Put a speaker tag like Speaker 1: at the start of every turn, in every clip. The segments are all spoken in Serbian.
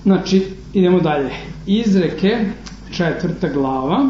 Speaker 1: Znači, idemo dalje. Izreke, 4. glava.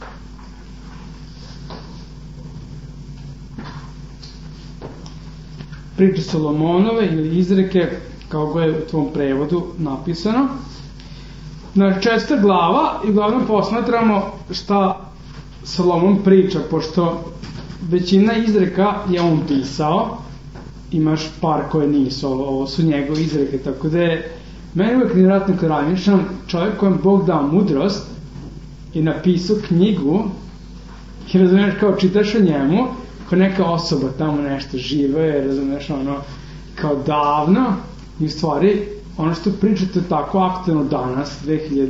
Speaker 1: Priče Solomonove ili izreke, kao ga je u tvom prevodu napisano. Znači, 4. glava i uglavnom posmatramo šta Solomon priča, pošto većina izreka je on pisao, imaš par koje nisu, ovo su njegove izreke, tako da je meni uvijek nevjerojatno kad razmišljam, čovjek kojem Bog dao mudrost i napisao knjigu i razumiješ kao čitaš o njemu, kao neka osoba tamo nešto žive, razumiješ ono kao davno i u stvari ono što pričate tako aktualno danas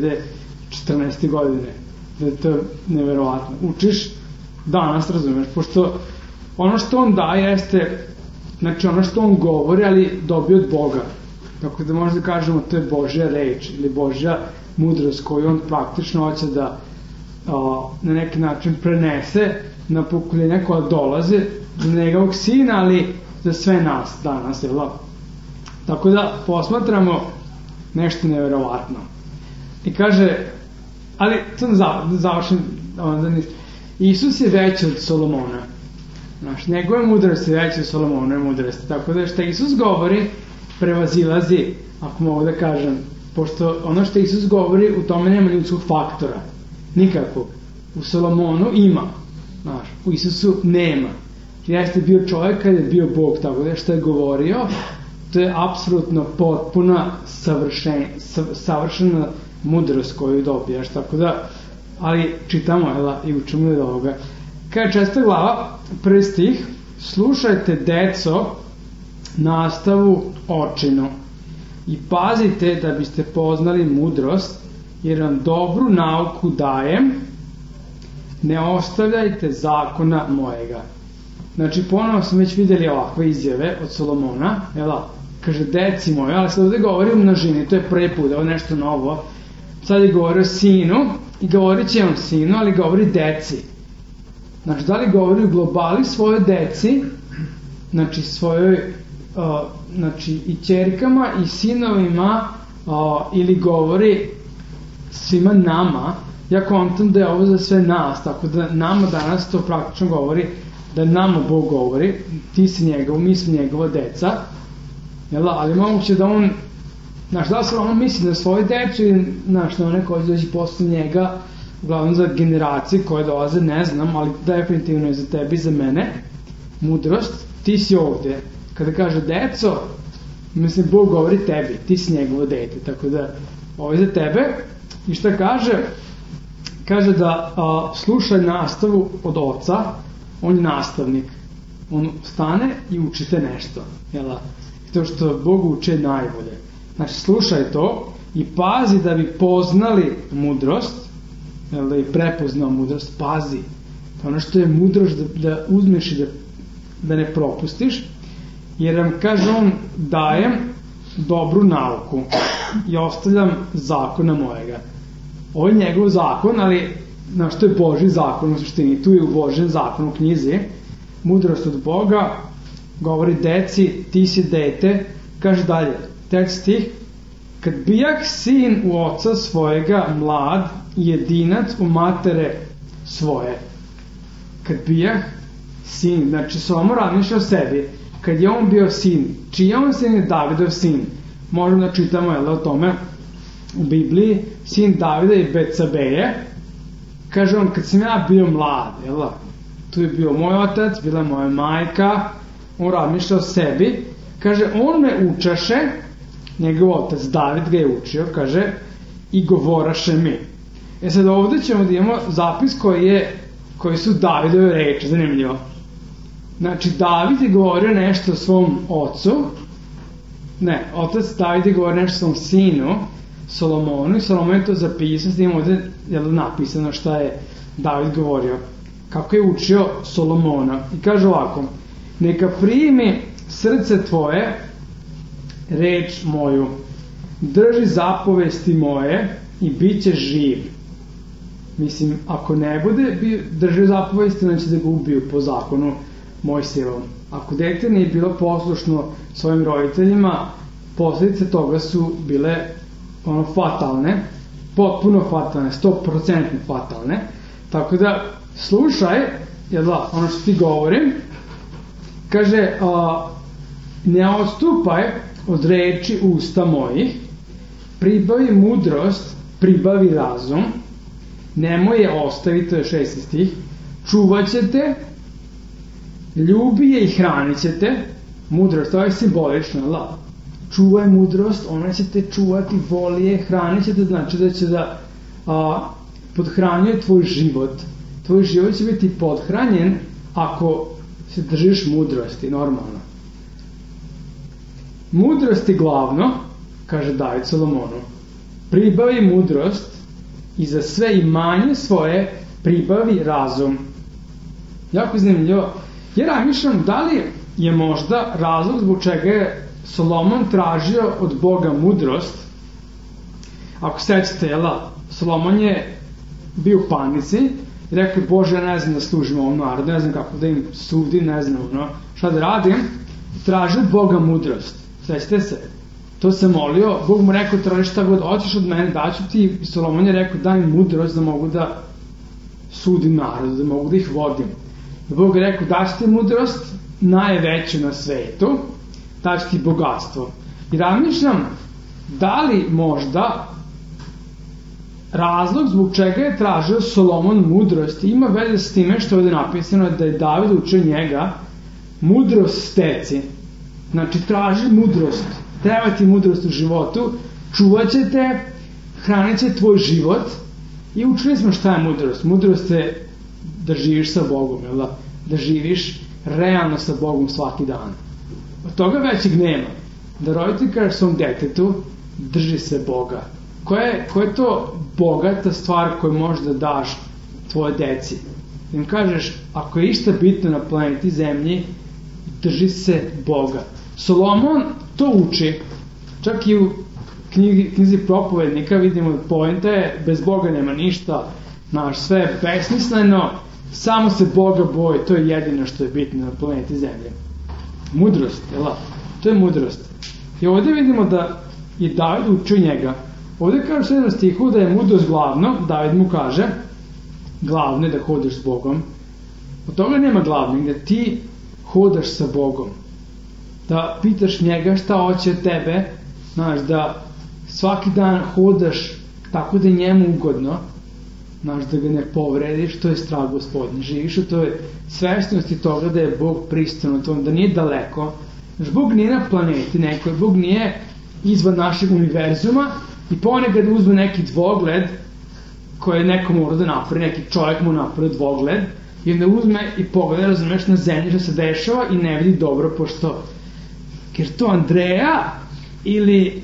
Speaker 1: 2014. godine, da je to nevjerovatno. Učiš danas, razumiješ, pošto ono što on daje jeste, znači ono što on govori, ali dobio od Boga. Tako da možda kažemo to je Božja reč ili Božja mudrost koju on praktično hoće da na neki način prenese na pokoljenja koja dolaze za njegovog sina, ali za sve nas danas, jel? Tako da posmatramo nešto nevjerovatno. I kaže, ali to da završim, Isus je veći od Solomona. Znaš, njegove mudrosti je veći od Solomonove mudrosti. Tako da što Isus govori prevazilazi, ako mogu da kažem, pošto ono što Isus govori u tome nema ljudskog faktora. Nikakvog. U Solomonu ima. Znaš, u Isusu nema. Jeste bio čovjek kada je bio Bog, tako da što je govorio, to je apsolutno potpuna savršena mudrost koju dobijaš, tako da, ali čitamo i učimo od ovoga. Kaže 4. glava, 1. stih, slušajte, deco, nastavu očinu i pazite da biste poznali mudrost, jer vam dobru nauku dajem, ne ostavljajte zakona mojega. Znači, ponovno smo već vidjeli ovakve izjave od Solomona, kaže, deci moje, ali sad ovdje govori o množini, to je prvi put, ovo je nešto novo. Sad je govorio sinu i govorit će on sinu, ali govori deci. Znači, da li govori u globali svojoj deci, znači svojoj, znači i ćerkama i sinovima, ili govori svima nama, ja kontam da je ovo za sve nas, tako da nama danas to praktično govori, da nama Bog govori, ti si njegov, mi smo njegova deca, ali moguće da on, znaš, da se on misli na svoju decu i na one koje dođe posle njega, uglavnom za generacije koje dolaze, ne znam, ali definitivno je za tebe i za mene mudrost, ti si ovdje. Kada kaže deco, mislim, Bog govori tebi, ti si njegovo dete, tako da ovo je za tebe. I šta kaže? Kaže da slušaj nastavu od oca, on je nastavnik, on stane i učite nešto, to što Bog uče najbolje. Znači, slušaj to i pazi da bi poznali mudrost, da bi prepoznao mudrost, pazi. Ono što je mudrost da uzmeš i da ne propustiš, jer vam kaže on, dajem dobru nauku i ostavljam zakona mojega. Ovo je njegov zakon, ali na što je Božji zakon u suštini, tu je u Božjem zakonu u knjizi, mudrost od Boga, govori deci, ti si dete, kaže dalje, 3. stih, kad bijak sin u oca svojega mlad i jedinac u matere svoje. Kad bijak sin, znači Solomon razmišlja o sebi, kad je on bio sin, čiji on sin je Davidov sin, možemo da čitamo o tome u Bibliji, sin Davida i Betsabeje, kaže on, kad sam ja bio mlad, tu je bio moj otac, bila moja majka, on razmišlja o sebi, kaže, on me učaše, njegov otac David ga je učio, kaže, i govoraše mi. Sad ovdje ćemo da imamo zapis koji su Davidove reči, zanimljivo. Znači, David je govorio nešto o svom ocu, otac David je govorio nešto o svom sinu, Solomonu, i Solomon je to zapisao, s njim ovdje je napisano šta je David govorio, kako je učio Solomona. I kaže ovako, neka primi srce tvoje reč moju, drži zapovesti moje i bit će živ. Mislim, ako ne bude držao zapovesti, znači da ga ubiju po zakonu Mojsijevom. Ako dete nije bilo poslušno svojim roditeljima, posljedice toga su bile fatalne, potpuno fatalne, 100% fatalne, tako da slušaj, ono što ti govorim, kaže, ne odstupaj od reči usta mojih, pribavi mudrost, pribavi razum, nemoj je ostaviti, to je 6. stih, čuvat ćete, ljubi je i hranit ćete, mudrost, to je simbolično, čuvaj mudrost, ona će te čuvati, voli je, hranit ćete, znači da će da podhranjuje tvoj život. Tvoj život će biti podhranjen ako se držiš mudrosti, normalno. Mudrost je glavno, kaže David Solomonu, pribavi mudrost i za sve imanje svoje pribavi razum. Jako zanimljivo. Ja razmišljam da li je možda razlog zbog čega je Solomon tražio od Boga mudrost. Ako sećate, Solomon je bio u panici i rekao, Bože, ja ne znam da služim ovom narodu, ne znam kako da im sudim, ne znam šta da radim. Tražio od Boga mudrost. Sećate se? To se molio, Bog mu rekao, traži šta god hoćeš od mene, daću ti. I Solomon je rekao, daj mi mudrost da mogu da sudim narodu, da mogu da ih vodim. I Bog je rekao, daću ti mudrost, najveću na svetu, daću ti bogatstvo. I razmišljam, da li možda razlog zbog čega je tražio Solomon mudrost ima veze s time što je ovdje napisano da je David učio njega mudrost steci. Znači, traži mudrost, treba ti mudrost u životu, čuvat će te, hranit će tvoj život. I učili smo šta je mudrost. Mudrost je da živiš sa Bogom, da živiš realno sa Bogom svaki dan. Od toga većeg nema. Da roditelj kaže svom detetu, drži se Boga. Koja je to bogata stvar koju možeš da daš tvoje deci? Da im kažeš, ako je išta bitno na planeti Zemlji, drži se Boga. Solomon to uči. Čak i u knjizi Propovednika vidimo, poenta je, bez Boga nema ništa, sve je besmisleno, samo se Boga boji, to je jedino što je bitno na planeti Zemlje. Mudrost, to je mudrost. I ovdje vidimo da je David učio njega. Ovdje kaže u 7. stihu da je mudrost glavno, David mu kaže, glavno je da hodaš s Bogom. Od toga nema glavnog, da ti hodaš sa Bogom. Da pitaš njega šta hoće od tebe, da svaki dan hodaš tako da je njemu ugodno, da ga ne povrediš, to je strah Gospodnji. Živiš u toj svesnosti toga da je Bog prisutan u tom, da nije daleko. Bog nije na planeti nekoj, Bog nije izvan našeg univerzuma i ponekad uzme neki dvogled koji neko mora da napravi, neki čovjek mu napravi dvogled i onda uzme i pogleda, razumeš, na zemlji što se dešava i ne vidi dobro, pošto jer to Andreja ili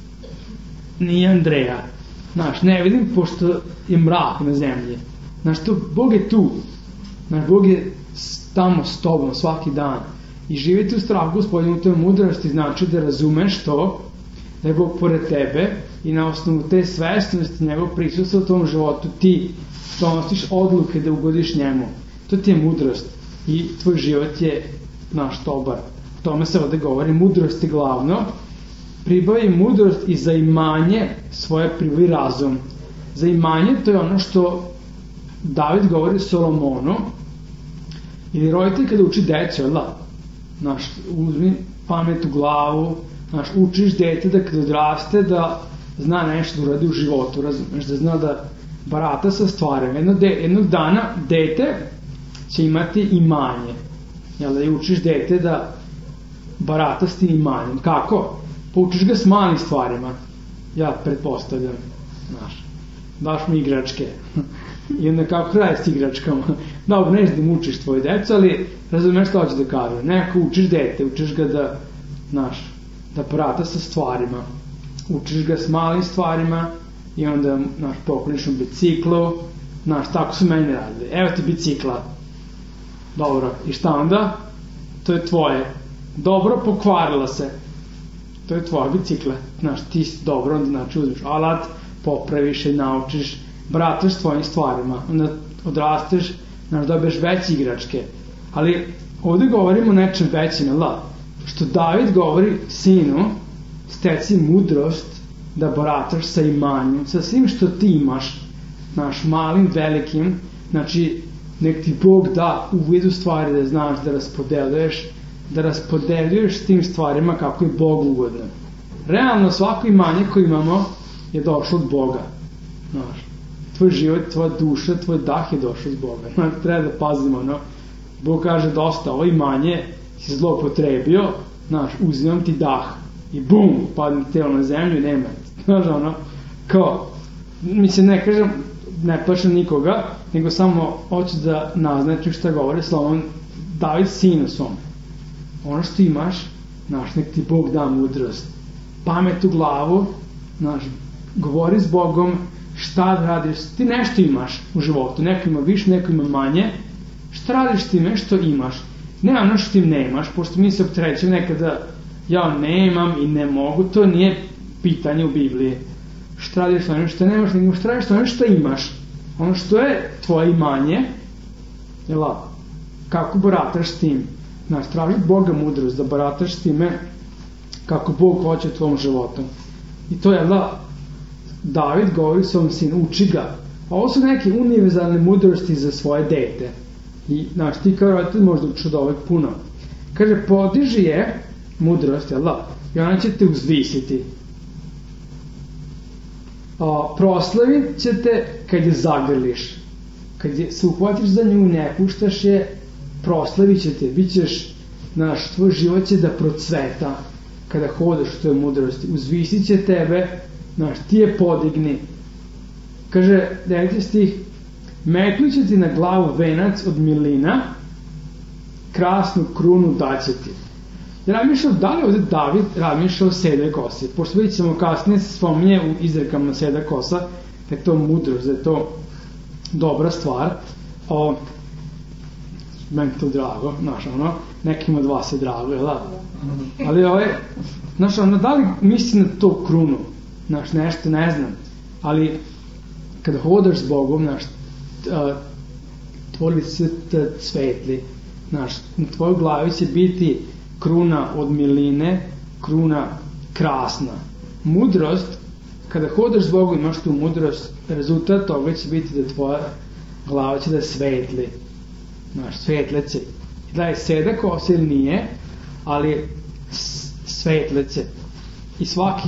Speaker 1: nije Andreja. Ne vidim, pošto je mrak na zemlji. Bog je tu. Bog je tamo s tobom svaki dan. I živjeti u strahu Gospodinu, u toj mudrosti znači da razumeš to, da je Bog pored tebe i na osnovu te svesnosti njegov prisustva u tom životu ti donosiš odluke da ugodiš njemu. To ti je mudrost i tvoj život je dobar. O tome se ovdje govori, mudrost je glavno. Pribavi mudrost i za imanje svoje pribavi razum. Za imanje to je ono što David govori Solomonu, ili roditelj kada uči decu, uzmi pamet u glavu, učiš dete da kada odraste da zna nešto da uradi u životu, razumeš, da zna da barata sa stvarima. Jednog dana dete će imati imanje, da učiš dete da barata s tim imanjem. Kako? Poučiš ga s malim stvarima. Ja pretpostavljam, daš mu igračke i onda kako radi s igračkama. Dobro, neće da mu učiš tvoje decu, ali razumeš što hoće da kaže. Nekako učiš dete, učiš ga da barata sa stvarima, učiš ga s malim stvarima i onda pokloniš mu biciklu, tako su meni radili, evo ti bicikla, dobro, i šta onda? To je tvoje, dobro, pokvarila se, to je tvoja bicikla, ti si dobro, onda uzmeš alat, popraviš i naučiš, barataš s tvojim stvarima, onda odrasteš, dobiješ veće igračke, ali ovdje govorimo o nečem većem, što David govori sinu, steci mudrost da barataš sa imanjem, sa svim što ti imaš, znaš, malim, velikim, znači, nek ti Bog da u vidu stvari da znaš da raspodeljuješ s tim stvarima kako je Bog ugodno. Realno, svako imanje koje imamo je došlo od Boga, znaš. Tvoj život, tvoja duša, tvoj dah je došao od Boga. Znači, treba da pazimo, no. Bog kaže dosta, ovo imanje si zloupotrebio, znaš, uzimam ti dah i bum, padne telo na zemlju i nema. Znaš, ono, kao, mislim, ne kažem, ne plašam nikoga, nego samo hoću da naznačim šta govori Slovan David sinu svom. Ono što imaš, znaš, nek ti Bog da mudrost, pamet u glavu, znaš, govori s Bogom, šta da radiš, ti nešto imaš u životu, neko ima više, neko ima manje, šta radiš time što imaš, ne ono što ti nemaš, pošto mi se opterećujemo nekada, ja nemam i ne mogu, to nije pitanje u Bibliji, šta radiš ono što nemaš, nego šta radiš ono što imaš, ono što je tvoje imanje, jela, kako barataš s tim, znaš, traži Boga mudrost da barataš s time kako Bog hoće u tvom životu. I to je, David govori svom sinu, uči ga. A ovo su neke univerzalne mudrosti za svoje dete. I, znaš, ti kao roditelj možda uči od ovog puno. Kaže, podiži je mudrost, i ona će te uzvisiti. Proslavit će te kad je zagrliš. Kad se uhvatiš za nju, ne puštaš je, proslavit će te. Bićeš, znaš, tvoj život će da procveta kada hodaš u toj mudrosti. Uzvisit će tebe, znaš, ti je podigni. Kaže, 9. stih, metnut će ti na glavu venac od milina, krasnu krunu daće ti. Ja razmišljam, da li ovdje David razmišljao o sedoj kosi? Pošto vidjet ćemo kasnije se spominje u izrekama seda kosa, da je to mudrost, da je to dobra stvar. Meni to drago, znaš, ono, nekim od vas je drago, jel da? Ali znaš, ono, da li misli na to krunu? Znaš, nešto ne znam, ali kada hodaš s Bogom, znaš, tvoj lice te cvetli, znaš, na tvojoj glavi će biti kruna od miline, kruna krasna. Mudrost, kada hodaš s Bogom, imaš tu mudrost, rezultat toga će biti da tvoja glava će da svetli, znaš, svetlece. Da je seda kosa ili nije, ali svetlece. I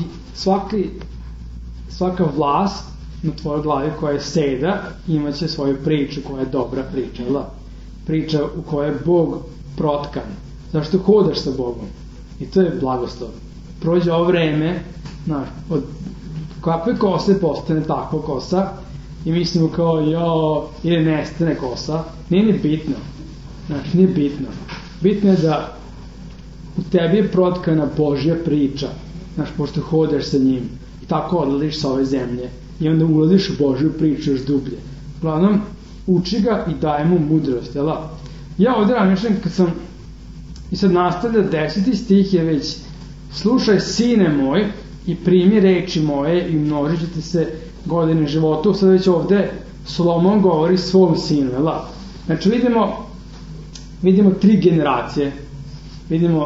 Speaker 1: svaka vlast na tvojoj glavi koja je seda imaće svoju priču koja je dobra priča, priča u kojoj je Bog protkan. Zašto hodaš sa Bogom? I to je blagoslov. Prođe ovo vreme, znaš, od kakve kose postane takva kosa i mislimo kao, ili nestane kosa, nije ni bitno. Znači, nije bitno. Bitno je da u tebi je protkana Božja priča, znaš, pošto hodaš sa njim i tako odlaziš sa ove zemlje i onda ulaziš u Božju priču još dublje. Uglavnom, uči ga i daje mu mudrost, jel? Ja ovdje razmišljam kad sam i sad nastavlja 10. stih je već, slušaj sine moj i primi reči moje i množit ćete se godine životu. Sad već ovdje Solomon govori svom sinu, jel? Znači vidimo 3 generacije. Vidimo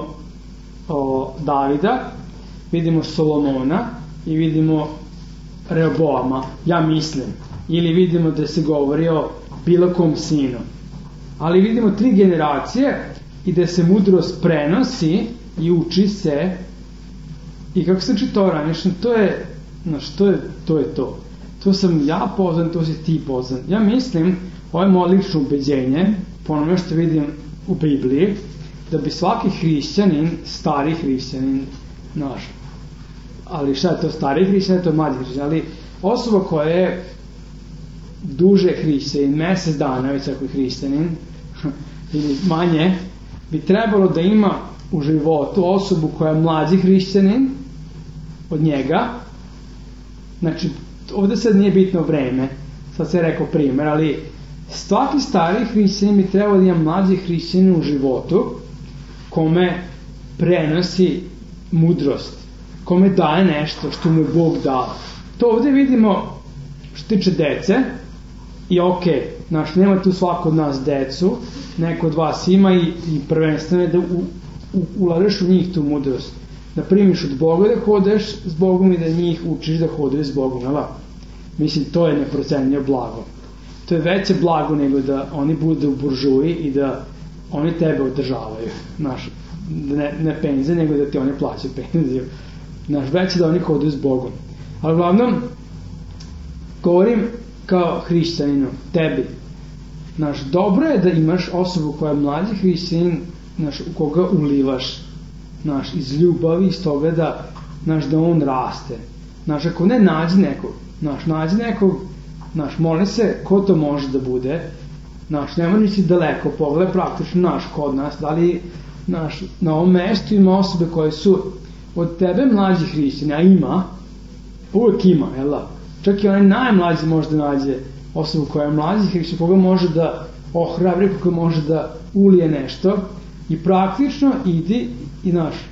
Speaker 1: Davida, vidimo Solomona i vidimo Rehoboama, ja mislim. Ili vidimo da se govori o bilo kom sinu. Ali vidimo 3 generacije i da se mudrost prenosi i uči se. I kako se čitao ranije, to je to. To sam ja poznan, to si ti poznan. Ja mislim, ovo je moje lično ubeđenje, po onome što vidim u Bibliji, da bi svaki hrišćanin, stari hrišćanin, naš, ali šta je to stari hrišćanin, to je mladi hrišćanin, ali osoba koja je duže hrišćanin, mjesec dana već ako je hrišćanin, ili manje, bi trebalo da ima u životu osobu koja je mlađi hrišćanin od njega. Znači, ovdje sad nije bitno vreme, sad se je rekao primjer, ali svaki stari hrišćanin bi trebalo da ima mlađi hrišćanin u životu kome prenosi mudrost, kome daje nešto što mu je Bog dao. To ovdje vidimo što tiče dece i znaš, nema tu svako od nas decu, neko od vas ima i prvenstveno je da ulažeš u njih tu mudrost. da primiš od Boga da hodeš s Bogom i da njih učiš da hodaju s Bogom, jel? Mislim, to je neprocenljivo blago. To je veće blago nego da oni budu buržuji i da oni tebe održavaju. Ne penzije, nego da ti oni plaćaju penziju. Veće da oni hodaju s Bogom. Ali uglavnom, govorim kao hrišćaninu, tebi. Dobro je da imaš osobu koja je mlađi hrišćanin, u koga ulivaš iz ljubavi, iz toga da on raste. Ako ne, nađi nekog, moli se, ko to može da bude, ne mora nići daleko, pogledaj praktično kod nas, da li na ovom mestu ima osobe koje su od tebe mlađi hrišćani, a ima, uvek ima, jel da? Čak i onaj najmlađi može da nađe osobu koja je mlađi hrišćan, koga može da ohrabri, koga može da ulije nešto i praktično idi i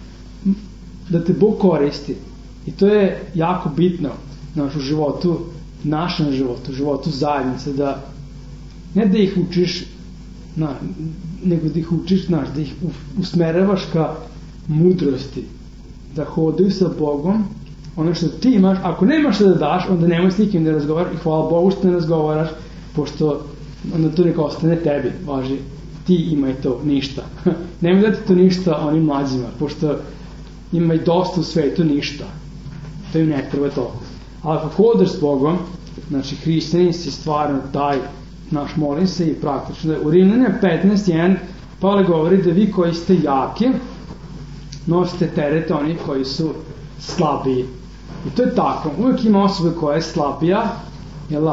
Speaker 1: da te Bog koristi. I to je jako bitno u životu, našem životu, životu zajednice, da ne da ih učiš, nego da ih učiš, da ih usmeravaš ka mudrosti, da hodaju sa Bogom, ono što ti imaš, ako nemaš što da daš, onda nemoj s nikim da razgovaraš i hvala Bogu što ne razgovaraš, pošto onda to neka ostane tebi, važi, ti imaj to, ništa. Nemoj dati to ništa onim mlađima, pošto ima i dosta u svetu ništa, to im ne treba to. Ali ako hodaš s Bogom, hrišćanin si stvarno taj, molim se i praktično. U Rimljanima 15:1 Pavle govori da vi koji ste jaki, nosite terete onih koji su slabiji. I to je tako. Uvijek ima osoba koja je slabija, jel?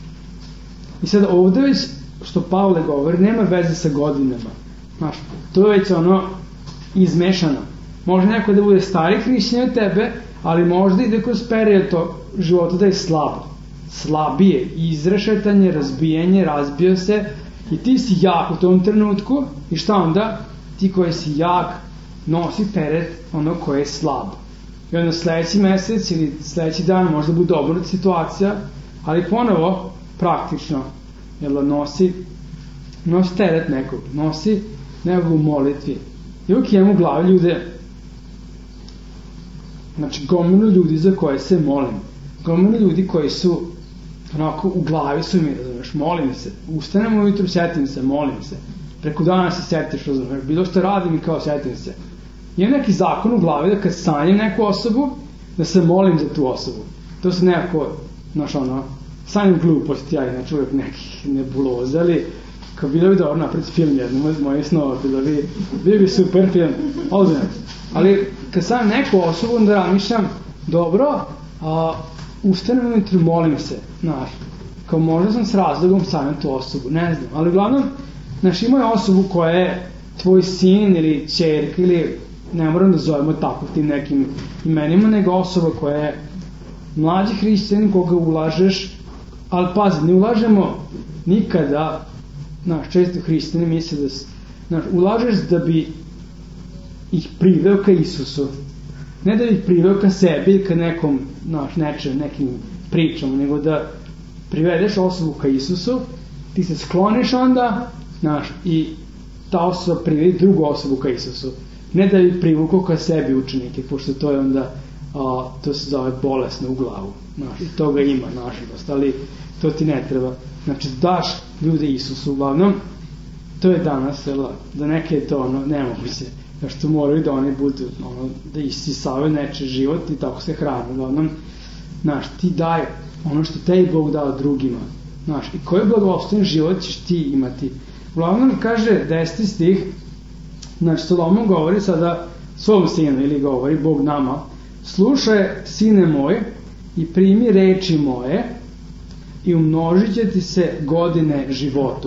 Speaker 1: I sad ovde već, što Pavle govori, nema veze sa godinama. To je već izmešano. Može neko da bude stari hrišćanin od tebe, ali možda ide kroz period života da je slab. Slabije, izrešetanje, razbijanje, razbio se i ti si jak u tom trenutku i šta onda? Ti koji si jak nosi teret ono koje je slab. I onda sledeći mesec ili sledeći dan možda bude obrnuta situacija, ali ponovo praktično nosi teret nekog, nosi nekog u molitvi. I uvijek imam u glavi ljude, gomilu ljudi za koje se molim, gomilu ljudi koji su u glavi su mi, razumeš, molim se, ustanem ujutru, setim se, molim se, preko dana se setiš, razumeš, bilo što radim i kao setim se. Imam neki zakon u glavi da kad sanjam neku osobu, da se molim za tu osobu. To se nekako, sanjam gluposti, ja inače uvijek nekih nebuloza, ali kao bilo bi dobro napraviti film jednom od mojih snova, bilo bi super film, ozbiljno. Ali kad sanjam neku osobu, onda razmišljam, dobro, ustanem ujutru, molim se, kao možda sam s razlogom sanjam tu osobu, ne znam, ali uglavnom, imao je osobu koja je tvoj sin ili ćerka ili ne moram da zovemo tako tim nekim imenima, nego osoba koja je mlađi hrišćanin koga ulažeš, ali pazi, ne ulažemo nikada, često hrišćani misle da ulažeš da bi ih priveo ka Isusu, ne da bi ih priveo ka sebi ili ka nekom, nekim pričama, nego da privedeš osobu ka Isusu, ti se skloniš onda, i ta osoba privedi drugu osobu ka Isusu. Ne da bi privukao ka sebi učenike, pošto to je onda, to se zove bolesno u glavu. I toga ima, nažalost, ali to ti ne treba. Daš ljude Isusu, uglavnom, to je danas, da neke je to nemoguće, što moraju da oni budu, da isisavaju neče život i tako se hrane, uglavnom, ti daj ono što tebi Bog dao drugima, i koji blagosloven život ćeš ti imati. Uglavnom, kaže 10. stih, Solomon govori sada svom sinu, ili govori Bog nama, slušaj, sine moj, i primi reči moje i umnožit će ti se godine životu.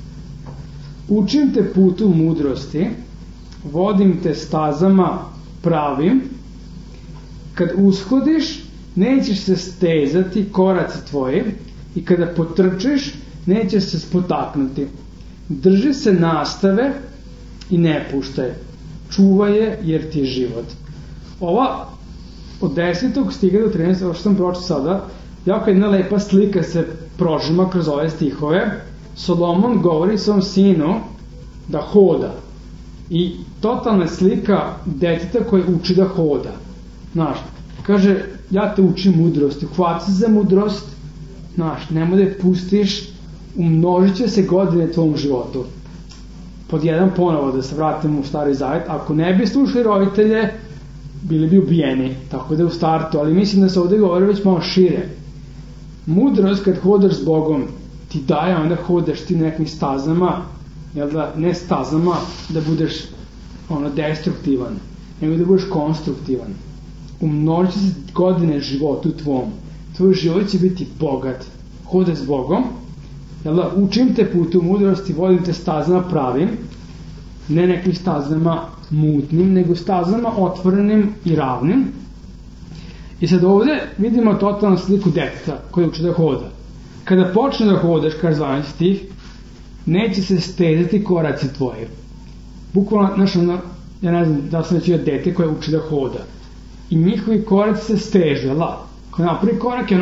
Speaker 1: Učim te putu mudrosti, vodim te stazama pravim, kad ushodiš, nećeš se stezati koraci tvoji i kada potrčiš, nećeš se spotaknuti. Drži se nastave i ne puštaj. Čuvaj je jer ti je život. Ova od 10. stiga do 13. ovo što sam pročio sada, jako jedna lepa slika se prožima kroz ove stihove. Solomon govori svom sinu da hoda. I totalna slika deteta koje uči da hoda. Znaš, kaže, ja te učim mudrosti, hvati se za mudrost, znaš, nemoj da je pustiš, umnožit će se godine tvojom životu. Pod jedan ponovo, da se vratimo u Stari Zavet, ako ne bi slušali roditelje, bili bi ubijeni, tako da je u startu, ali mislim da se ovde govori već malo šire. Mudrost kad hodaš s Bogom ti daje, onda hodaš ti nekim stazama, jel da, ne stazama da budeš destruktivan, nego da budeš konstruktivan. Umnožit će se godine životu tvom. Tvoj život će biti bogat. Hodaj s Bogom, jel da, učim te putu mudrosti, vodim te stazama pravim, ne nekim stazama mutnim, nego stazama otvorenim i ravnim. I sad ovde vidimo totalnu sliku deteta koji uči da hoda. Kada počne da hodaš, kaže 12 stih, neće se stezati koraci tvoji. Bukvalno, znaš, ja ne znam da sam već vidio dete koje uči da hoda. I njihovi koraci se steže, Kada napravi korak je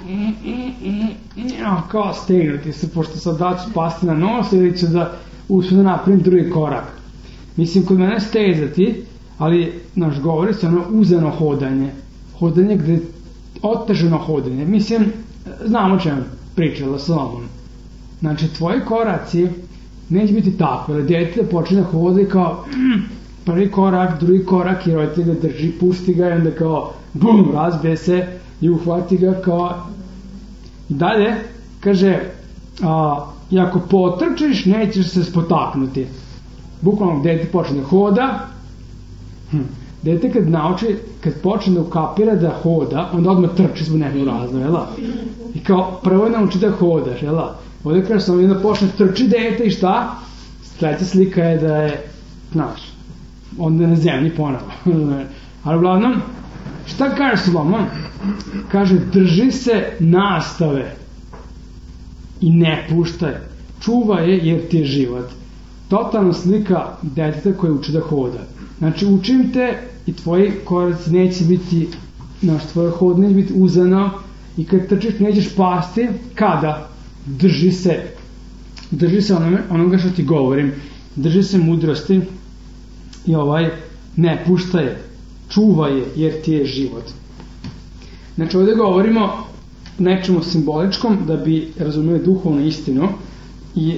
Speaker 1: kao stegnuti se, pošto sad da ću spasti na nos ili ću da uspiju da napravim drugi korak. Mislim, kod mene stezati, ali, govori se uzeno hodanje. Hodanje gde je otežano hodanje. Mislim, znamo čemu pričala Solomon. Znači, tvoji koraci neće biti tako, ali dete počne da hoda i kao prvi korak, drugi korak i roditelj ga drži, pusti ga i onda kao bum, razbije se i uhvati ga kao dalje, kaže i ako potrčiš nećeš se spotaknuti. Bukvalno dete počne da hoda, dete kad počne da ukapira da hoda, onda odmah trči zbog nekog razloga, i kao prvo je nauči da hodaš, ovdje kaže samo da počne trči dete i šta? Sledeća slika je da je, onda je na zemlji ponovo. Ali uglavnom, šta kaže Solomon? Kaže, drži se nastave i ne puštaj, čuvaj je jer ti je život. Totalna slika deteta koje uči da hoda. Znači, učim te i tvoji koraci neće biti, tvoje hod neće biti uzano i kad trčiš nećeš pasti. Kada? Drži se onoga što ti govorim, drži se mudrosti i ne puštaj je, čuvaj je jer ti je život. Znači, ovdje govorimo nečemu simboličkom da bi razumeli duhovnu istinu i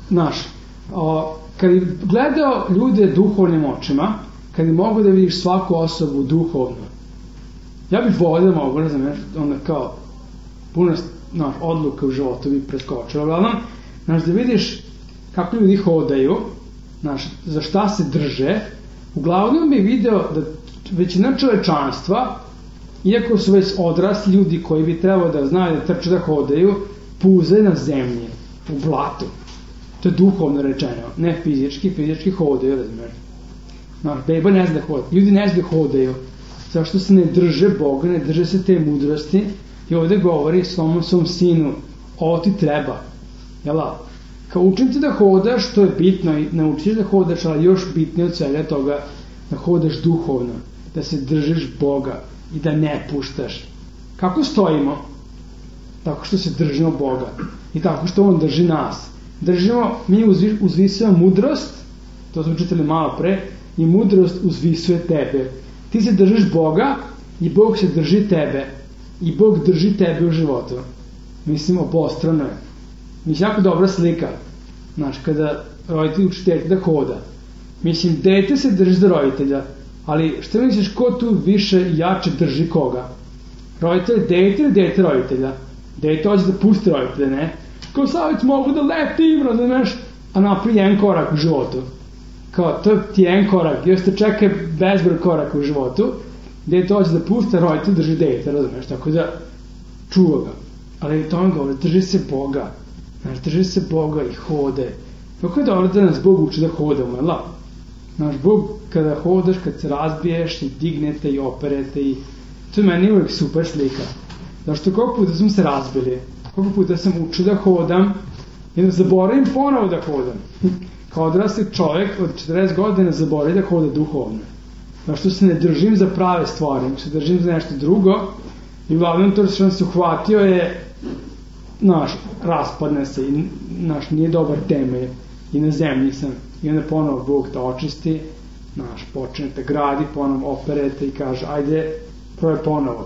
Speaker 1: kad bi gledao ljude duhovnim očima, kad bi mogu da vidiš svaku osobu duhovno, ja bih volio da mogu, onda kao puno odluka u životu bi preskočila. Uglavnom, da vidiš kako ljudi hodaju, za šta se drže, uglavnom bi video da većina čovečanstva, iako su već odrasli ljudi koji bi trebalo da znaju da trče da hodaju, puzaju na zemlji, u blatu. To je duhovno rečeno, ne fizički hodaju, razumiješ. Beba ne zna da hodaju, ljudi ne zna da hodaju, zašto se ne drže Boga, ne drže se te mudrosti, i ovdje govori svom sinu, ovo ti treba, kao učim te da hodaš, to je bitno, i naučiš da hodaš, ali još bitnije od svega toga, da hodaš duhovno, da se držiš Boga i da ne puštaš. Kako stojimo? Tako što se držimo Boga i tako što On drži nas. Mi uzvisujemo mudrost, to smo čitali malo pre, i mudrost uzvisuje tebe. Ti se držiš Boga i Bog se drži tebe. I Bog drži tebe u životu. Mislim, obostrano je. Mislim, jako dobra slika. Kada roditelj uči dete da hoda. Mislim, dete se drži za roditelja, ali što misliš, ko tu više i jače drži koga? Roditelj dete ili dete roditelja? Dete hoće da pusti roditelja, ne? Kao sad mogu da letim, razumeš? A napravi jedan korak u životu. Kao, to ti je jedan korak, još te čeka bezbroj koraka u životu, dete hoće da pusti, roditelj drži dete, razumeš? Tako da, čuva ga. Ali to on govori, drži se Boga. Drži se Boga i hode. Kako je dobro da nas Bog uči da hodamo, jel? Bog kada hodaš, kad se razbiješ i dignete i operete i to je meni uvijek super slika. Zašto koliko puta smo se razbili, koliko puta sam učio da hodam i da zaboravim ponovo da hodam. Kao odrasli čovjek od 40 godina zaboravi da hoda duhovno. Zašto se ne držim za prave stvari, se držim za nešto drugo i uglavnom to što sam se uhvatio je raspadne se i nije dobar temelj i na zemlji sam. i onda ponovo Bog te očisti, počnete gradi, ponovo operete i kaže, ajde, probaj ponovo.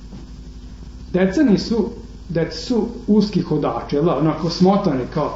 Speaker 1: Deca su uski hodači, onako smotani, kao,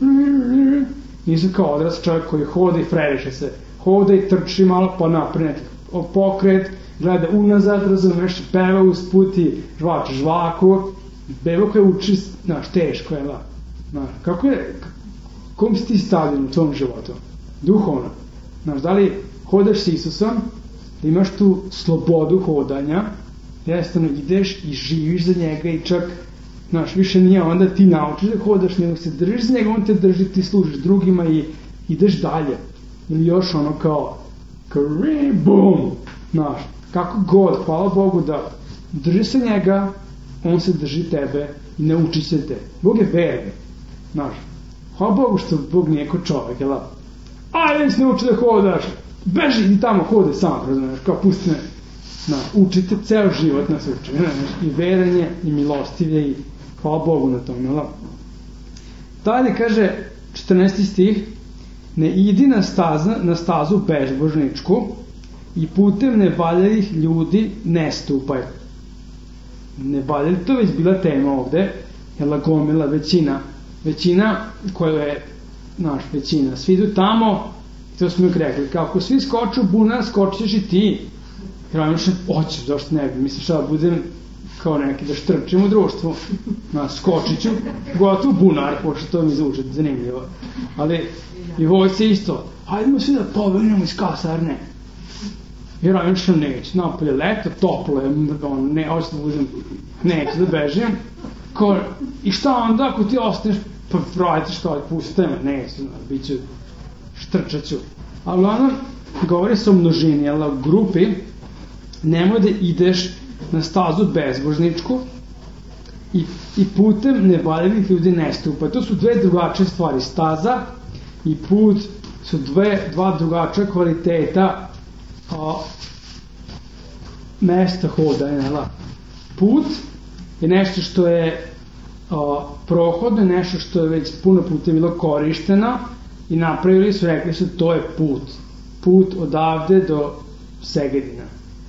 Speaker 1: nisu kao odrast čovjek koji hoda i freriše se, hoda i trči malo pa napred neki pokret, gleda unazad, razumeš, peva usput i žvače žvaku, beba koja uči, teško je, kako je, kom si ti stavljen u tvom životu? Duhovno. Da li hodaš s Isusom, da imaš tu slobodu hodanja, jednostavno ideš i živiš za njega i čak, više nije onda ti naučiš da hodaš, nego se držiš za njega, on te drži, ti služiš drugima i ideš dalje. Ili još ono kao bum, kako god, hvala Bogu da drži se njega, on se drži tebe i nauči se te. Bog je verni, hvala Bogu što Bog nije ko čovek, ajde se nauči da hodaš, beži i tamo hode sam, razumiješ, kao pusti me. Učite ceo život nas uči, i veranje, i milostivlje, i hvala Bogu na tom. Dalje kaže 14. stih, ne idi na stazu bezbožničku i putem nevaljalih ljudi ne stupaj. Nevaljali, to već bila tema ovde, gomila većina koja je većina, svi idu tamo, to smo uvijek rekli, kako svi skoču u bunar, skočiš i ti. Jer vam još hoćeš, zašto ne bi, misliš da budem kao neki, da štrčim u društvu, skočit ću, gotovo bunar, pošto to mi zvuči zanimljivo. Ali i vojce isto, hajdemo svi da pobegnemo iz kasarne. Jer vam još neću, napolje leto, toplo je, hoću da budem, neću da bežim. I šta onda ako ti ostaneš, pa vratiš kao, pustite me, neću, bit ću, štrčat ću. Ali uglavnom, govori se o množini, u grupi, nemoj da ideš na stazu bezbožničku i putem nevaljenih ljudi ne stupa. To su dve drugačije stvari. Staza i put su dva drugačija kvaliteta mesta hodanja. Put je nešto što je prohodno, nešto što je već puno puta bilo korišteno i napravili su, rekli su, to je put. Put odavde do Segedina.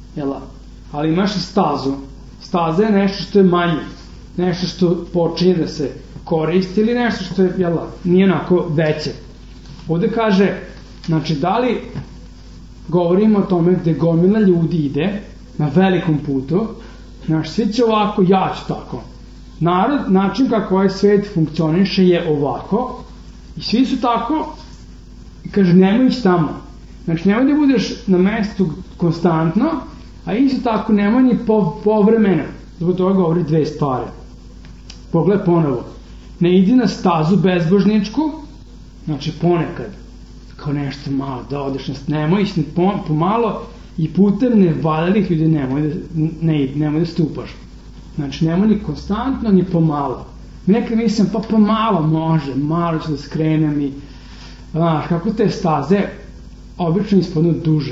Speaker 1: Ali imaš i stazu. Staza je nešto što je manje, nešto što počinje da se koristi ili nešto što je, nije onako veće. Ovde kaže, da li govorimo o tome gde gomila ljudi ide na velikom putu, svi će ovako, ja ću tako. Način kako ovaj svet funkcioniše je ovako i svi su tako i kaže, nemoj ići tamo. Nemoj da budeš na mestu konstantno, a isto tako nemoj ni povremeno. Zbog toga govori dve stvari. Pogledaj ponovo. Ne idi na stazu bezbožničku, ponekad, kao nešto malo, da odeš, nemoj ići pomalo i putem nevaljalih ljudi nemoj da stupaš. Nemoj ni konstantno, ni pomalo. Nekad mislim, pa pomalo može, malo ću da skrenem i, kako te staze obično ispadnu duže.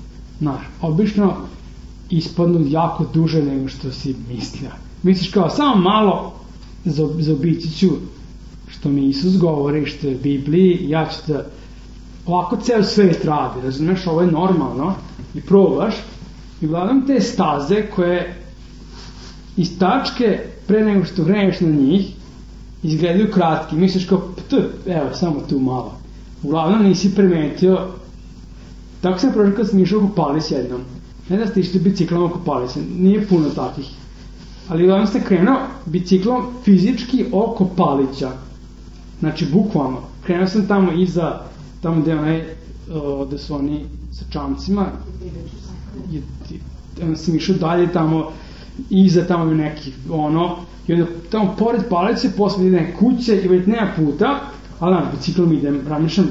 Speaker 1: Obično ispadnu jako duže nego što si mislio. Misliš kao, samo malo zaobići ću što mi Isus govori, što je Bibliji, ja ću da ovako ceo svet radi, razumeš, ovo je normalno i probaš i uglavnom te staze koje iz tačke pre nego što kreneš na njih izgledaju kratki, misliš kao, evo, samo tu malo. Uglavnom nisi primetio. Tako sam prošao kad sam išao oko Palis jednom. Ne da ste išli biciklom oko Palisa, nije puno takvih. Ali uglavnom ste krenuo biciklom fizički oko Palića. Bukvalno. Krenuo sam tamo iza, tamo gde su oni sa čamcima. Onda sam išao dalje tamo, iza tamo je neki i onda tamo pored Palića posle ide neke kuće i već nema puta, ali biciklom idem, razmišljam,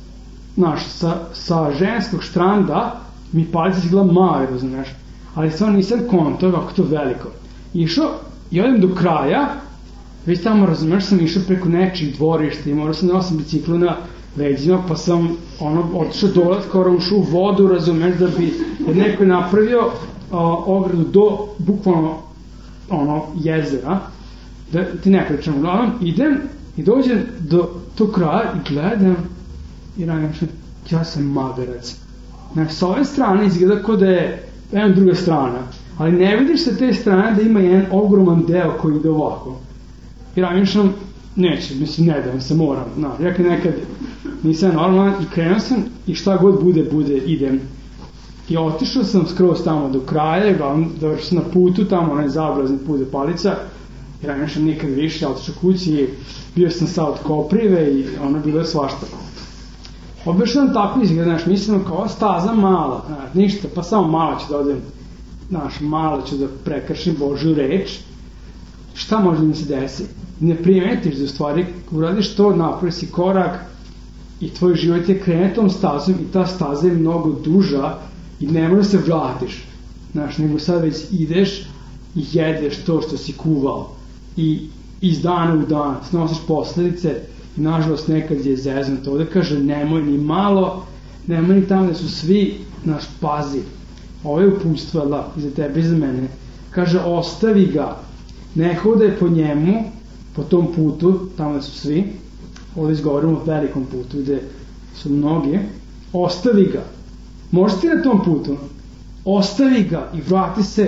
Speaker 1: sa ženskog štranda mi Palica izgleda mali, razumiješ, ali stvarno nisam konto kako to veliko. Išao i odem do kraja, već tamo, razumiješ, sam išao preko nečih dvorišta i morao sam da nosim biciklu na leđima, pa sam otišao dole, skoro ušao u vodu, razumiješ, da bi neko napravio ogradu do bukvalno jezera, da ti ne pričam. Uglavnom idem i dođem do tog kraja i gledam i razmišljam, ja sam magarac. Znači, s ove strane izgleda kao da je jedna druga strana, ali ne vidiš sa te strane da ima jedan ogroman deo koji ide ovako. I razmišljam, neće, mislim, ne dajem se, moram. Ja nekad nisam normalan i krenuo sam i šta god bude, idem. I otišao sam skroz tamo do kraja, glavno dovršao sam na putu, tamo onaj zaobrazni put do Palica, i razmišljam nikad više, otišao kući i bio sam sad od Koprive i ono bilo je svašta. Obešao sam tako izgleda, znaš, mislim kao staza mala, znaš, ništa, pa samo malo ću da odem, znaš, malo ću da prekršim Božju reč, šta može da mi se desi? Ne primetiš da u stvari uradiš to, napraviš si korak i tvoj život je krene tom stazom i ta staza je mnogo duža i ne možeš se vratiš, znaš, nego sad već ideš i jedeš to što si kuvao i iz dana u dan snosiš posledice i nažalost nekad je zeznuto. Ovde kaže nemoj ni malo, nemoj ni tamo da su svi, znaš, pazi, ovo je uputstvo i za tebe i za mene, kaže ostavi ga, ne hodaj po njemu, po tom putu, tamo da su svi, ovdje izgovorimo o velikom putu gde su mnogi, ostavi ga, možeš ti na tom putu, ostavi ga i vrati se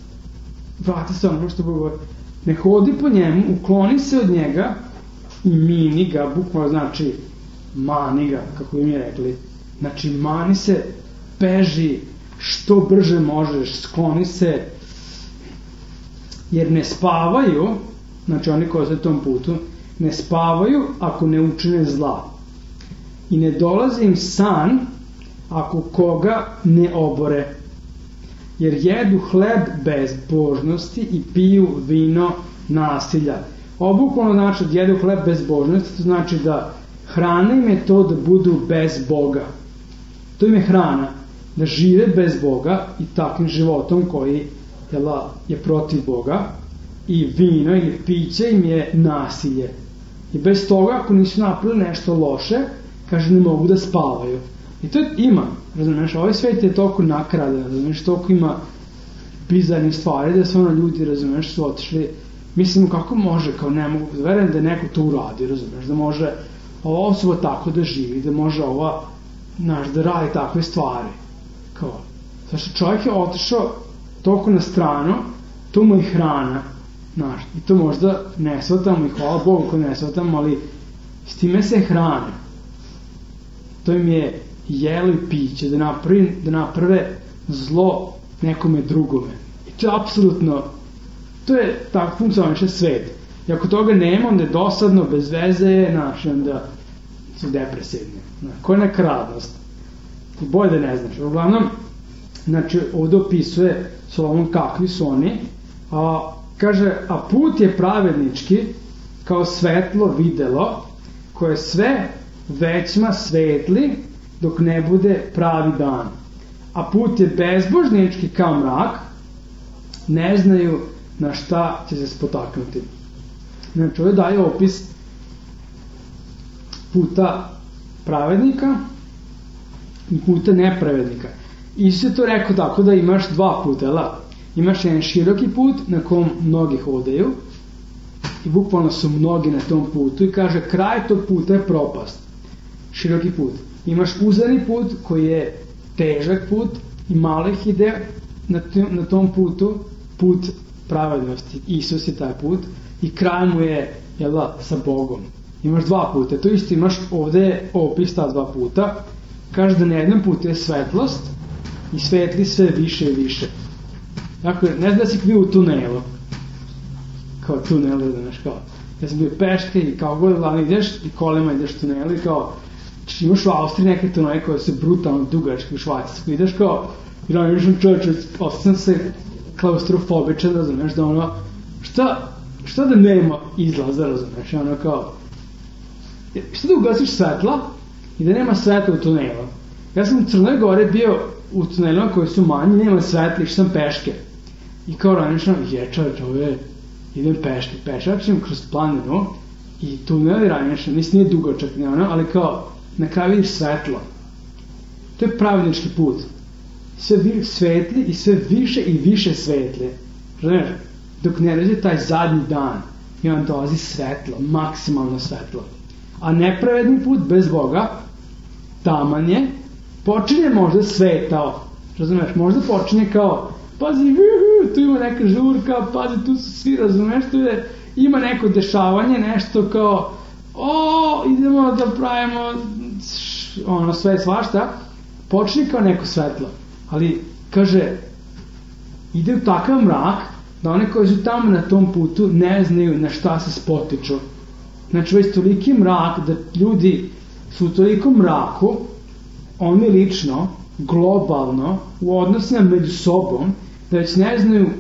Speaker 1: ono što govori, ne hodi po njemu, ukloni se od njega i mini ga, bukvalno znači mani ga, kako bi mi rekli, znači mani se, beži što brže možeš, skloni se, jer ne spavaju, znači oni koji su na tom putu, ne spavaju ako ne učine zla i ne dolazi im san ako koga ne obore, jer jedu hleb bezbožnosti i piju vino nasilja. Bukvalno znači da jedu hleb bezbožnosti, to znači da hrana im je to da budu bez Boga. To im je hrana, da žive bez Boga i takvim životom koji je protiv Boga, i vino ili piće im je nasilje. I bez toga, ako nisu napravili nešto loše, kaže ne mogu da spavaju. I to ima, razumiješ, ovaj svet je toliko nakradan, razumiješ, toliko ima bizarnih stvari da su ono ljudi, razumiješ, su otišli, mislim kako može, kao ne mogu, verujem da je neko to uradi, razumiješ, da može ova osoba tako da živi, da može ova, znaš, da radi takve stvari, kao, znači čovjek je otišao toliko na stranu, to mu je hrana, znaš, i to možda ne shvatamo i hvala Bogu ko ne shvatamo, ali s time se hrane, to im je jelo i piće, da naprave zlo nekome drugome. I to je apsolutno, to je tako funkcioniše svet. I ako toga nema, onda je dosadno, bez veze je, znaš, onda su depresivni. Koja je nakradnost? I bolje da ne znaš. Uglavnom, znači, ovdje opisuje Solomon kakvi su oni, kaže, a put je pravednički kao svetlo videlo, koje sve većma svetli dok ne bude pravi dan. A put je bezbožnički kao mrak, ne znaju na šta će se spotaknuti. Znači, ovo daje opis puta pravednika i puta nepravednika. Isus je to rekao tako da imaš dva puta, imaš jedan široki put na kom mnogi hodaju i bukvalno su mnogi na tom putu i kaže kraj tog puta je propast. Široki put. Imaš uzani put koji je težak put i malo ih ide na tom putu, put pravednosti. Isus je taj put i kraj mu je sa Bogom. Imaš dva puta. To isto imaš ovde opis ta dva puta. Kaže da na jednom putu je svetlost i svetli sve više i više. Dakle, ne znam da si bio u tunelu. Kao tunel, znaš, kao. Ja sam bio peške i kao god glavno ideš i kolima ideš u tunelu i kao imaš u Austriji neke tunele koje su brutalno dugačke u Švajcarsku. Ideš kao, i da vidiš čovječe, osjećam se klaustrofobičan, razumeš, da ono, šta da nema izlaza, razumeš, ono kao, šta da ugasiš svetla i da nema svetla u tunelu. Ja sam u Crnoj Gore bio u tunelima koji su manji, nema svetla, išao sam peške. I kao ranišno, čovječe, idem peške, pešačim kroz planinu i tunel je ranišno, mislim nije dugačak, ne ono, ali kao, na kraju vidiš svetlo. To je pravednički put. Sve svetli i sve više i više svetlje. Razumiješ? Dok ne dođe taj zadnji dan i on dolazi svetlo, maksimalno svetlo. A nepravedni put bez Boga taman je, počinje možda svetao, razumeš, možda počinje kao, pazi, tu ima neka žurka, pazi, tu su svi, razumeš, tu je, ima neko dešavanje, nešto kao, idemo da pravimo sve svašta, počinje kao neko svetlo, ali, kaže, ide u takav mrak, da one koji su tamo na tom putu ne znaju na šta se spotiču. Znači, već toliki mrak, da ljudi su u tolikom mraku, oni lično, globalno, u odnosima među sobom, da već ne znaju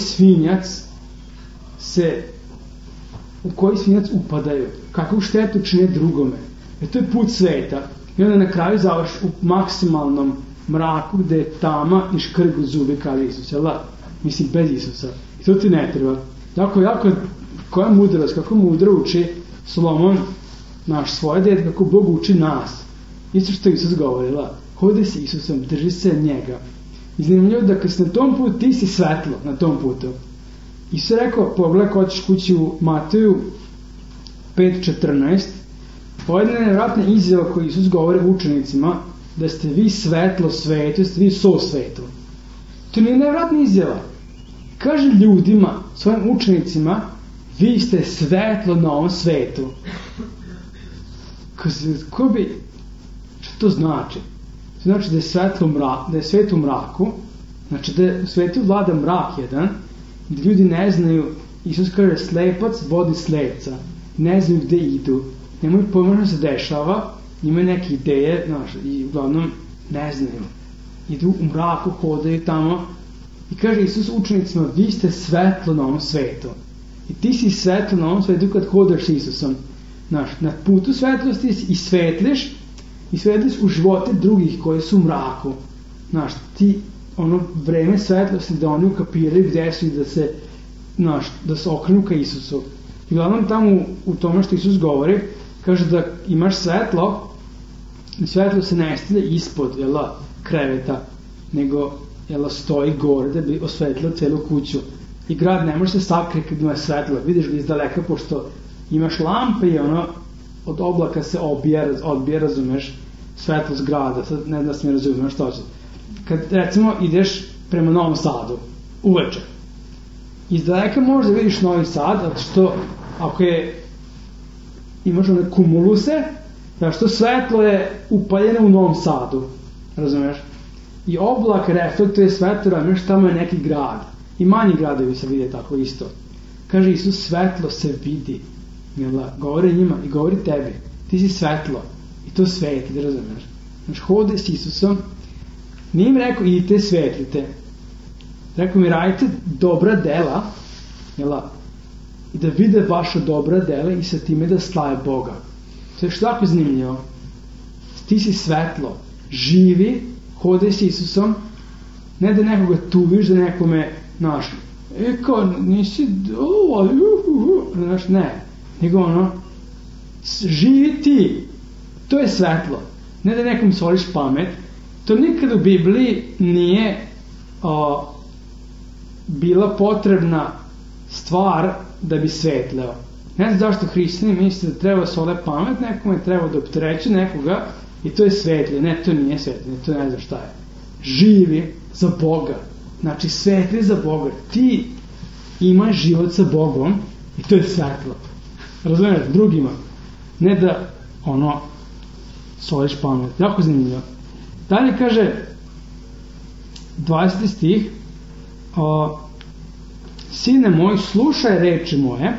Speaker 1: u koji svinjac upadaju, kakvu štetu čine drugome. To je put sveta. I onda na kraju završi u maksimalnom mraku gde je tama i škrgu zubi kada Isus, jel da? Mislim, bez Isusa. I to ti ne treba. Jako, koja mudrost, kako mudro uči Solomon, naš svoje dete, kako Bog uči nas. Isto što Isus govorila, hodi se Isusom, drži se njega. I zanimljivo da kad si na tom putu, ti si svetlo na tom putu. Isus je rekao, pogledaj ko ćeš kući u Mateju 5.14, ovo je jedna nevjerojatna izjava koju Isus govore učenicima, da ste vi svetlo svetu, da ste vi so svetu. To nije nevjerojatna izjava. Kaže ljudima, svojim učenicima, vi ste svetlo na ovom svetu. Što to znači? To znači da je svet u mraku, znači da je u svetu vlada mrak jedan, da ljudi ne znaju, Isus kaže slepac vodi slepca, ne znaju gde idu, nemaju pojma što se dešava, imaju neke ideje, i uglavnom ne znaju. Idu u mraku, hodaju tamo i kaže Isus učenicima, vi ste svetlo na ovom svetu. I ti si svetlo na ovom svetu kad hodaš s Isusom. Na putu svetlosti i svetliš u živote drugih koji su u mraku. Ti vreme svetlosti da oni ukapiraju gde su i da se okrenu ka Isusu. I uglavnom tamo u tome što Isus govori, kaže da imaš svetlo i svetlo se ne stavlja ispod kreveta, nego stoji gore da bi osvetlilo celu kuću. I grad ne može se sakriti kad ima svetlo, vidiš ga iz daleka, pošto imaš lampe i od oblaka se odbija, razumeš, svetlost grada. Sad ne da se mi razumeš što će. Kad recimo ideš prema Novom Sadu uveče, iz daleka možeš da vidiš Novi Sad, zato što ako imaš one kumuluse, zato što svetlo je upaljeno u Novom Sadu, razumeš, i oblak reflektuje svetlo, razumeš, tamo je neki grad i manji gradovi se vide tako isto. Kaže Isus, svetlo se vidi, govori njima i govori tebi, ti si svetlo i to sveti, da razumeš. Znači, hode s Isusom, nije im rekao idite svetlite, rekao mi radite dobra dela, i da vide vaša dobra dela i sa time da slave Boga. To je što tako zanimljivo. Ti si svetlo, živi, hode s Isusom, ne da nekoga tuviš, da nekome kao nisi ne, nego živi ti, to je svetlo, ne da nekom soliš pamet. To nikad u Bibliji nije bila potrebna stvar da bi svetleo. Ne znam zašto hrišćani misle da treba sole pamet nekome, treba da optereće nekoga i to je svetlje. Ne, to nije svetlje, to ne znam šta je. Živi za Boga, znači svetli za Boga. Ti imaš život sa Bogom i to je svetlo. Razumiješ, drugima. Ne da soliš pamet. Jako zanimljivo. Dalje kaže 20. stih, sine moj, slušaj reči moje,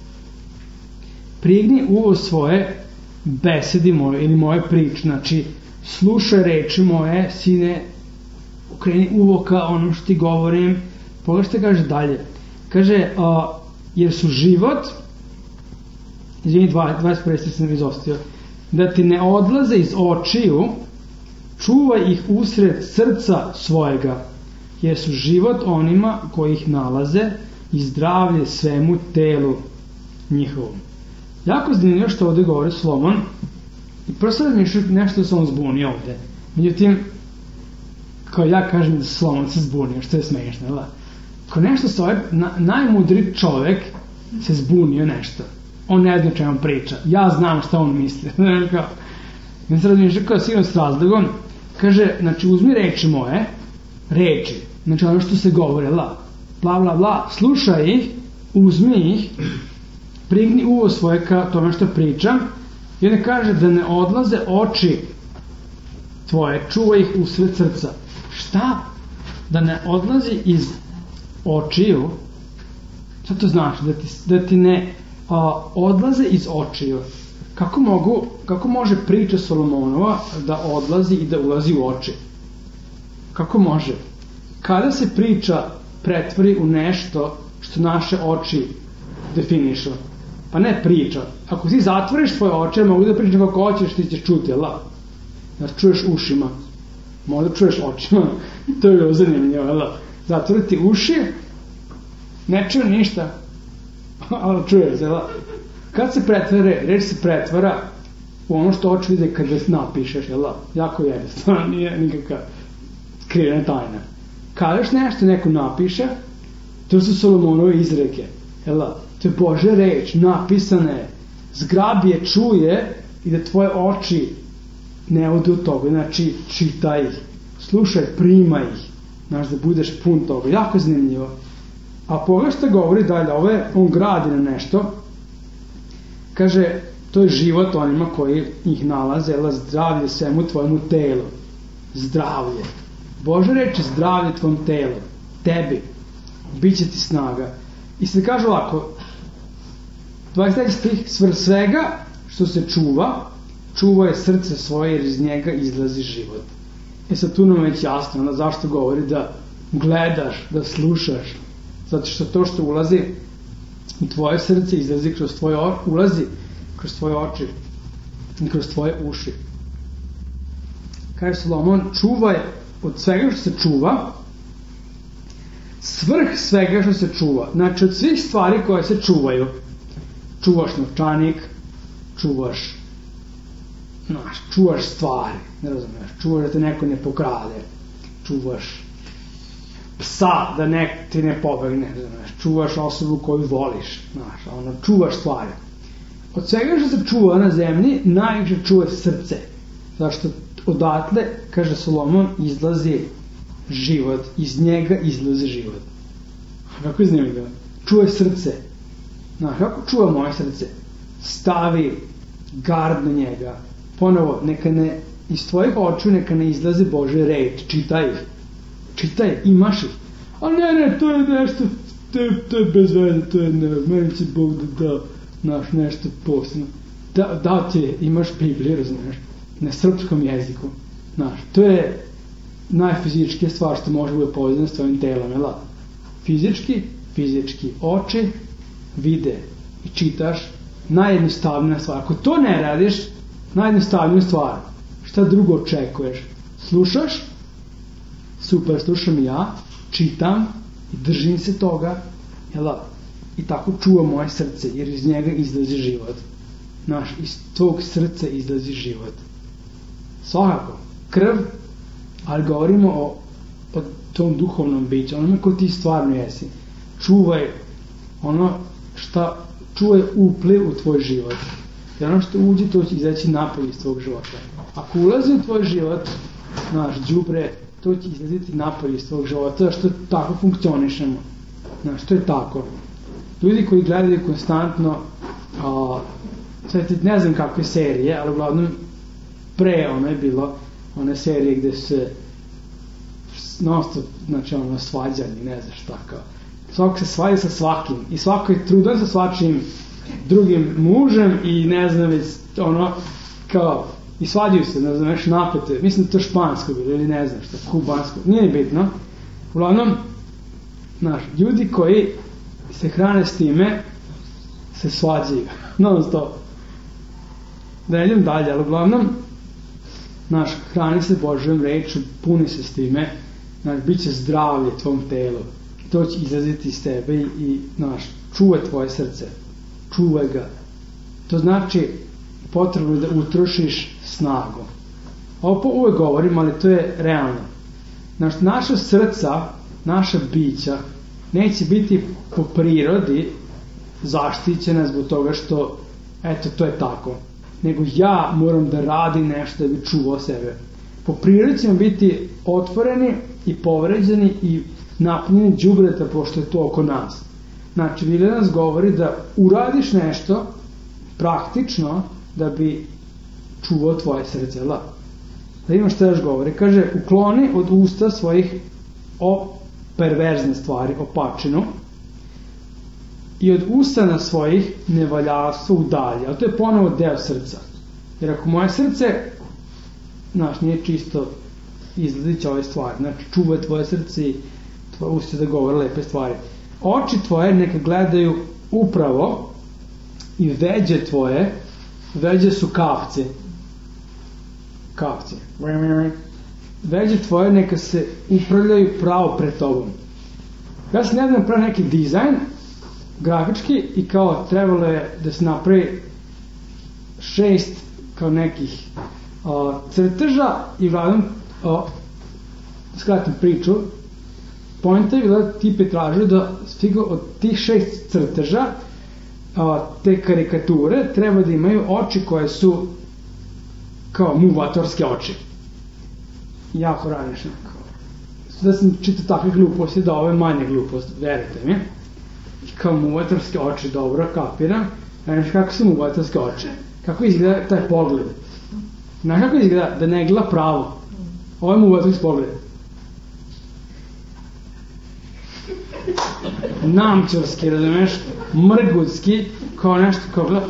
Speaker 1: prigni uvo svoje besedi moje ili moje priče. Znači, slušaj reči moje, sine, okreni uvo ka ono što ti govorim. Pogledaj što kaže dalje. Kaže, jer su život, izvini, 21. sam izostavio, da ti ne odlaze iz očiju, čuvaj ih usred srca svojega, jer su život onima koji ih nalaze i zdravlje svemu telu njihovom. Jako zanimljivo što ovdje govori Solomon, i prosto nešto se on zbunio ovdje. Međutim, kao ja kažem da Solomon se zbunio, što je smiješno, kao nešto se ovaj najmudri čovjek se zbunio nešto. On ne zna čemu priča. Ja znam šta on misli. I on se razmišlja kao sigurno s razlogom, kaže, znači uzmi reči moje, reči, znači ono što se govore, bla bla bla, slušaj ih, uzmi ih, prigni uvo svoje ka tome što pričam, i onda kaže da ne odlaze oči tvoje, čuvaj ih usred srca. Šta? Da ne odlazi iz očiju? Šta to znači? Da ti ne odlaze iz očiju. Kako može priča Solomonova da odlazi i da ulazi u oči? Kako može? Kada se priča pretvori u nešto što naše oči definišu? Pa ne priča. Ako ti zatvoriš svoje oči, mogu da pričam kako hoćeš, ti ćeš čuti, da čuješ ušima, možda čuješ očima, to je bilo zanimljivo, zatvoriti uši, ne čuje ništa, ali čuje se, kad se pretvore, reč se pretvara u ono što oči vide kada napišeš, jako jednostavno, nije nikakva skrivena tajna. Kadaš nešto neko napiše, to su Solomonove izreke, to je Božja reč, napisane, zgrabi je, čuje i da tvoje oči ne odu od toga, znači čitaj ih, slušaj, primaj ih, znaš da budeš pun toga, jako zanimljivo. A pogledaj što govori dalje, on gradi na nešto, kaže, to je život onima koji ih nalaze, zdravlje svemu tvojemu telu, zdravlje. Božja reč je zdravlje tvom telu, tebi, bit će ti snaga. I se kaže ovako, 23. stih, svega što se čuva je srce svoje jer iz njega izlazi život. Sad tu nam već jasno, zašto govori da gledaš, da slušaš, zato što to što ulazi u tvoje srce izlazi kroz tvoje ulazi kroz tvoje oči i kroz tvoje uši. Kaže Solomon, čuvaj od svega što se čuva, svrh svega što se čuva, znači od svih stvari koje se čuvaju, čuvaš novčanik, čuvaš stvari, ne razumiješ, čuvaš da te neko ne pokrade, čuvaš psa da ti ne pobegne, ne razumiješ, čuvaš osobu koju voliš, čuvaš stvari. Od svega što se čuva na zemlji, najviše čuva srce, zašto odatle, kaže Solomon, izlazi život, iz njega izlazi život. Kako je zanimljivo? Čuvaj srce. Kako čuva moje srce? Stavi gard na njega. Ponovo, neka ne, iz tvojih očiju neka ne izlazi Božja reč, čitaj ih. Čitaj, imaš ih. A ne, to je nešto, to je bez veze, to je meni će Bog da nešto posebno. Da ti imaš Bibliju, razumiješ, na srpskom jeziku. To je najfizičkija stvar što može bude povezano s tvojim telom, fizički oči vide i čitaš, najjednostavnija stvar. Ako to ne radiš, najjednostavniju stvar, šta drugo očekuješ? Slušaš, super, slušam i ja, čitam i držim se toga, i tako čuva moje srce, jer iz njega izlazi život. Iz tog srca izlazi život. Svakako, krv, ali govorimo o tom duhovnom biću, onome ko ti stvarno jesi. Čuvaj čuvaj upliv u tvoj život. Jer ono što uđe, to će izaći napolje iz tvojeg života. Ako ulazi u tvoj život, đubre, to će izlaziti napolje iz tvojeg života, što tako funkcionišemo. To je tako. Ljudi koji gledaju konstantno, ne znam kakve serije, ali uglavnom pre je bilo one serije gde se svađani, ne znaš tako. Svako se svađa sa svakim i svako je trudan sa svačim drugim mužem i ne znam već i svađaju se, ne znam, već napete, mislim to špansko bilo ili ne znam šta, kubansko, nije bitno. Uglavnom, ljudi koji se hrane s time se svađaju, non stop. Da ne idem dalje, ali uglavnom hrani se Božjom rečju, puni se s time, bit će zdravlje tvom telu, to će izlaziti iz tebe i čuvaj tvoje srce, čuvaj ga. To znači potrebno da utrošiš snagu. Ovo uvek govorim, ali to je realno. Naša srca, naša bića neće biti po prirodi zaštićena zbog toga što to je tako. nego ja moram da radim nešto da bi čuvao sebe. Po prirodi ćemo biti otvoreni i povređeni i napunjeni đubreta pošto je to oko nas. Znači, Vilija nas govori da uradiš nešto praktično da bi čuvao tvoje srce. Da imaš šta još govori. Kaže, ukloni od usta svojih perverzne stvari, opačinu, i od usana svojih nevaljarstva udalje. A to je ponovo deo srca. Jer ako moje srce, znaš, nije čisto, izgledit će ove stvari. Znači, čuvaj tvoje srce i tvoje usta da govore lepe stvari. Oči tvoje neka gledaju upravo i veđe tvoje, veđe su kavce. Kavce. Veđe tvoje neka se upravljaju pravo pred tobom. Ja sam nedavno pravio neki dizajn grafički i kao trebalo je da se napravi 6 kao nekih crteža i vladam skratim priču. Poenta je bila da ti tražio da stigu od tih 6 crteža te karikature treba da imaju oči koje su kao muvatorske oči. Jako radišno. Da sam čitao takve gluposti, da ove manje gluposti, verujte mi. Kao muvatorske oči, dobro, kapiram. Znaš kako su muvatorske oči? Kako izgleda taj pogled? Znaš kako izgleda da ne gleda pravo? Ovo je muvatorski pogled. Namčarski, razumeš? Mrgutski, kao nešto kao gleda.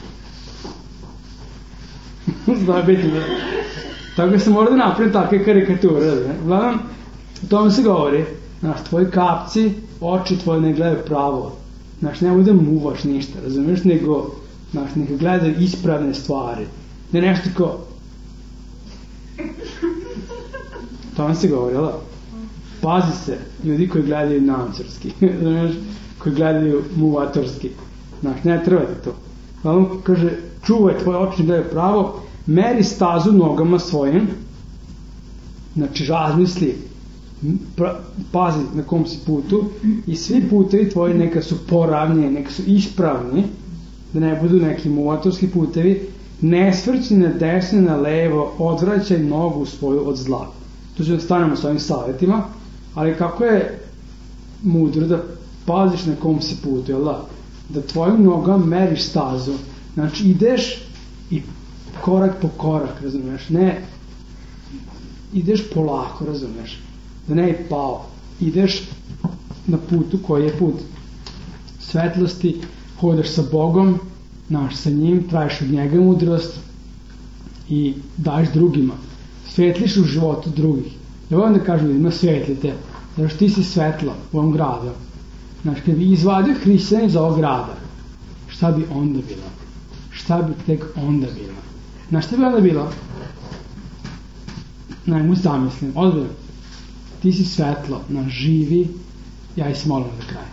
Speaker 1: Zna biti da... Tako da se mora da napravim takve karikature, razumeš? Gledam, o tome se govori. Znaš, tvoji kapci, oči tvoje ne gledaju pravo. Znaš, ne bude muvaš ništa, razumeš? Nego, znaš, neka gledaju ispravne stvari. Ne nešto kao... O tome se govori, jel' da? Pazi se, ljudi koji gledaju namčarski, koji gledaju muvatorski. Znaš, ne trebate to. On kaže, čuvaj tvoje oči, gledaju pravo, meri stazu nogama svojim, znači razmisli, pazi na kom si putu i svi putevi tvoji neka su poravnije, neka su ispravni, da ne budu neki muvatorski putevi, ne svrći na desno, na levo, odvraćaj nogu svoju od zla. Tu ćemo stanemo s ovim savjetima, ali kako je mudro da paziš na kom si putu, jel da? Da tvojim nogama meriš stazu. Znači ideš i korak po korak, razumeš? Ne, ideš polako, razumeš? Da ne je pao. Ideš na putu koji je put svetlosti, hodaš sa Bogom, znaš, sa njim, tražiš od njega mudrost i daješ drugima. Svetliš u životu drugih. Ja volim da kažem ljudima, svetlite, zato što ti si svetlo u ovom gradu. Znaš, kad bi izvadio hrišćane iz ovog grada, šta bi onda bilo? Šta bi tek onda bilo? Znaš, šta bi onda bilo? Najmu zamislim, odbiljno. Ti si svetlo, znaš, živi, ja i se molim do kraja.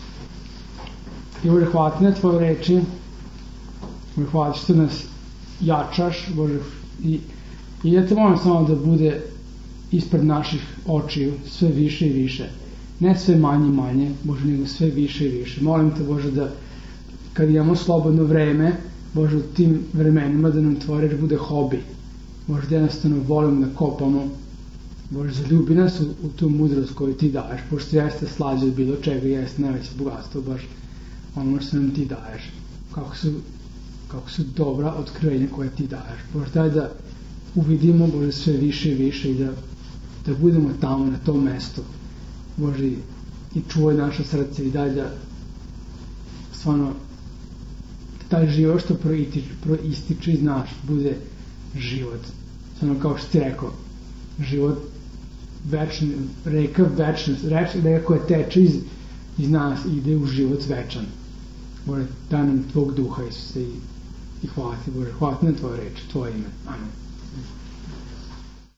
Speaker 1: I Bože, hvala ti na tvoje reči, Bože, hvala ti što nas jačaš, Bože, i ja te molim samo da bude ispred naših očiju sve više i više. Ne sve manje i manje, Bože, nego sve više i više. Molim te, Bože, da kad imamo slobodno vreme, Bože, u tim vremenima da nam tvoja reč bude hobi. Bože, da jednostavno volimo da kopamo. Bože, zaljubi nas u tu mudrost koju ti daješ, pošto jeste slađe od bilo čega, jeste najveće bogatstvo, baš ono što nam ti daješ. Kako su dobra otkrivenja koje ti daješ. Bože, daj da uvidimo, Bože, sve više i više i da budemo tamo na tom mestu. Bože, i čuvaj naše srce i daj da stvarno taj život što proističe iz nas bude život. Stvarno kao što ti rekao, život večni, reka večnost, reka koja teče iz nas i ide u život večan. Bože, daj nam tvog duha, Isuse, i hvala ti, Bože, hvala ti na tvoje reči, tvoje ime. Amen.